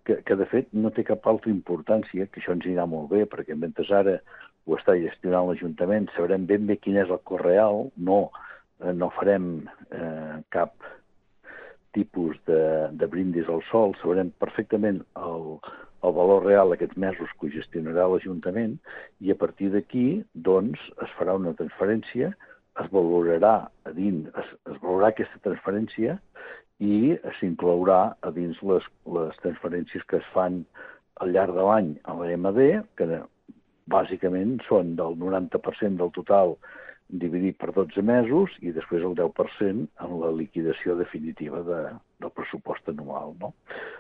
que de fet no té cap altra importància, que això ens anirà molt bé, perquè mentre ara ho està gestionant l'Ajuntament, sabrem ben bé quin és el cost real, no farem cap tipus de brindis al sol, sabrem perfectament el valor real d'aquests mesos que ho gestionarà l'Ajuntament i a partir d'aquí doncs, es farà una transferència, es valorarà aquesta transferència i s'inclourà a dins les transferències que es fan al llarg de l'any a l'AMD, que bàsicament són del 90% del total dividit per 12 mesos i després el 10% en la liquidació definitiva del pressupost anual. No?